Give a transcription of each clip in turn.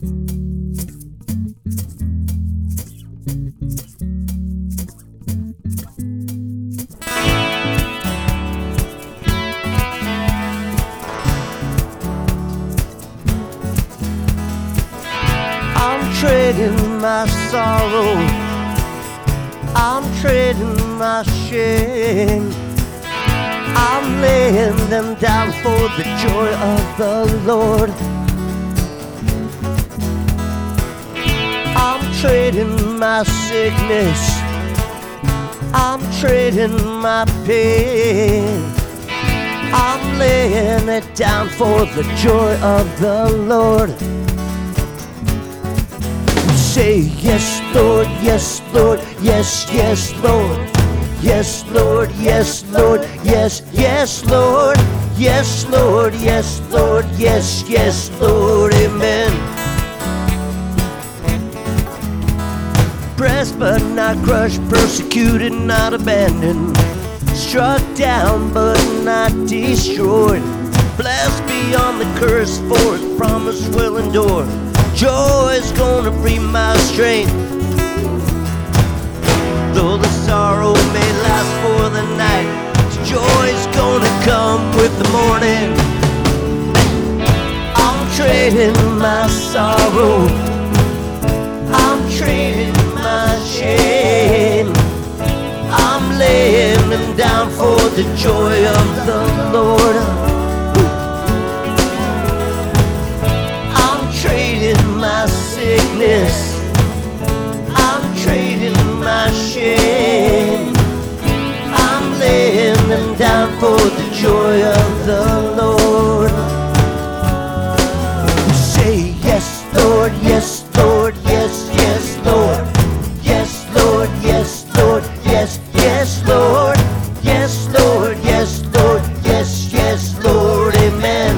I'm trading my sorrow, I'm trading my shame, I'm laying them down for the joy of the Lord. I'm trading my sickness, I'm trading my pain, I'm laying it down for the joy of the Lord. Say yes, Lord, yes, Lord, yes, yes, Lord. Yes, Lord, yes, Lord, yes, yes, Lord. Yes, Lord, yes, Lord, yes, yes, Lord, amen. Pressed but not crushed, persecuted, not abandoned, struck down but not destroyed, blessed beyond the curse, for his promise will endure. Joy is gonna be my strength, though the sorrow may last for the night. Joy's gonna come with the morning. I'm trading my sorrow, I'm trading my shame, I'm laying them down for the joy of the Lord. I'm trading my sickness, I'm trading my shame, I'm laying them down for the joy of the Lord. Say yes, Lord, yes, Lord, yes, yes, Lord. Yes, Lord, yes, Lord, yes, yes, Lord. Yes, Lord, yes, Lord, yes, yes, Lord, amen.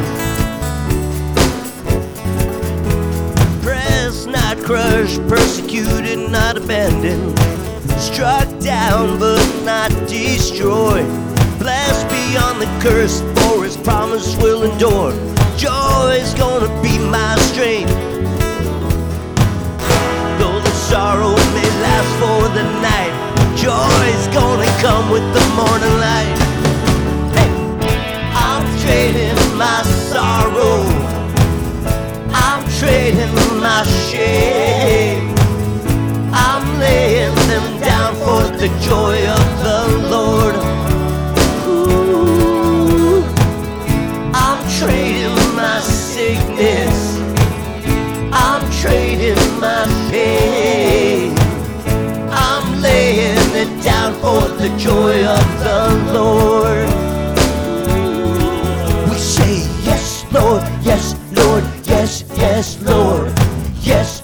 Pressed, not crushed, persecuted, not abandoned, struck down but not destroyed, blessed beyond the curse, for his promise will endure. Joy is gonna be my strength, though the sorrow may last for the night. Joy is gonna come with the morning light. Hey. I'm trading my sorrow, I'm trading my shame, I'm laying them down for the joy of the Lord. Ooh. I'm trading my sickness, I'm trading my pain, I'm laying it down for the joy of the Lord. We say yes, Lord, yes, Lord, yes, yes, Lord. Yes,